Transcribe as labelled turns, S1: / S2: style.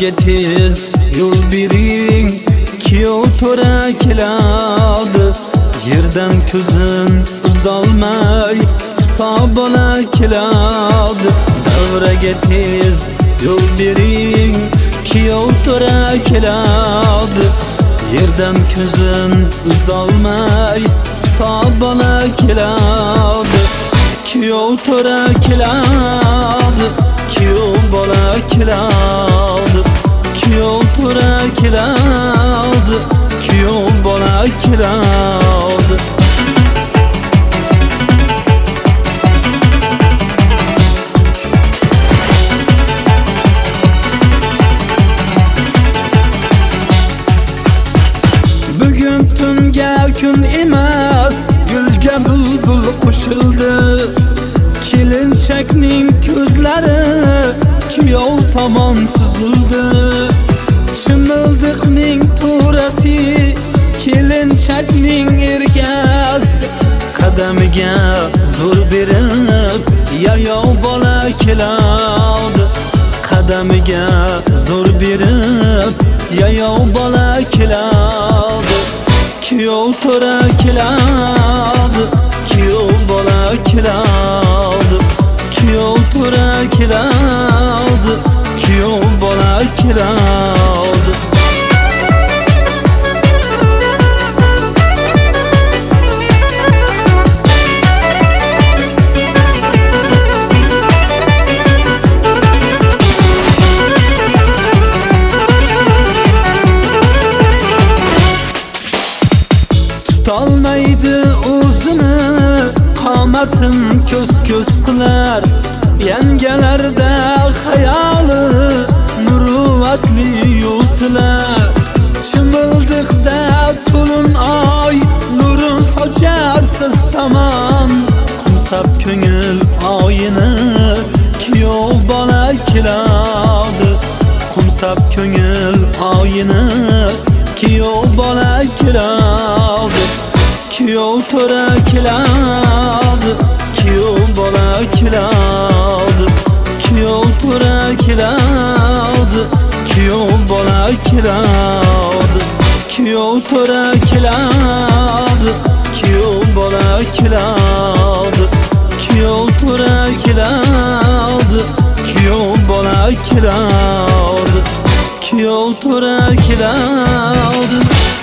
S1: Davraga tez yo'l bering, kuyov to'ra keladi. Yerdan ko'zin uzolmay sipo bola keladi. Davraga tez yo'l bering, kuyov to'ra keladi. Yerdan ko'zin uzolmay sipo bola keladi. Kuyov to'ra keladi, kuyov bola keladi. Kuyov to'ra keladi, kuyov bola keladi. Bugun tunga kun emas, gulga bulbul qo'shildi. Kelinchakning ko'zlari kuyov tomon suzildi. Chimildiqning to'rasi kelinchakning erkasi. Qadamiga zo'r berib yayov bola keladi. Qadamiga zo'r berib yayov bola keladi. Kuyov to'ra keladi, kuyov bola keladi. Kuyov to'ra keladi, kuyov bola keladi. Tutolmaydi o'zini, qomatin ko'z qilar. Yangalarda xayoli muruvvatli yo'ltilar. Chimildiqda to'lin oy nurin socharsiz tamom. Qumsab ko'ngil oyini kuyov bola keladi. Qumsab ko'ngil oyini kuyov bola keladi. Kuyov to'ra keladi, kuyov bola keladi. Kuyov to'ra keladi, kuyov bola keladi. Kuyov to'ra keladi, kuyov bola keladi. Kuyov to'ra keladi, kuyov bola keladi. Kuyov to'ra keladi.